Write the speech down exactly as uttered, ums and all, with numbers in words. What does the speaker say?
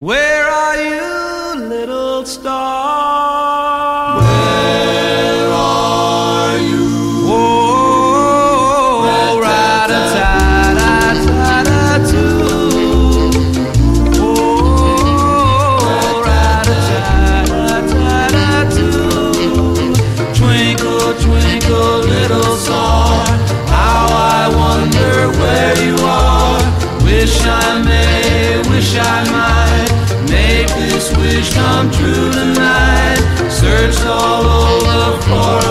Where are you, little star? Where are you? Oh, ra-da-ta-da-ta-da-too. Oh, ra-da-ta-da-ta-da-too. Twinkle, twinkle, little star, how I wonder where you are. Wish I may, wish I might make this wish come true tonight. Searched all over for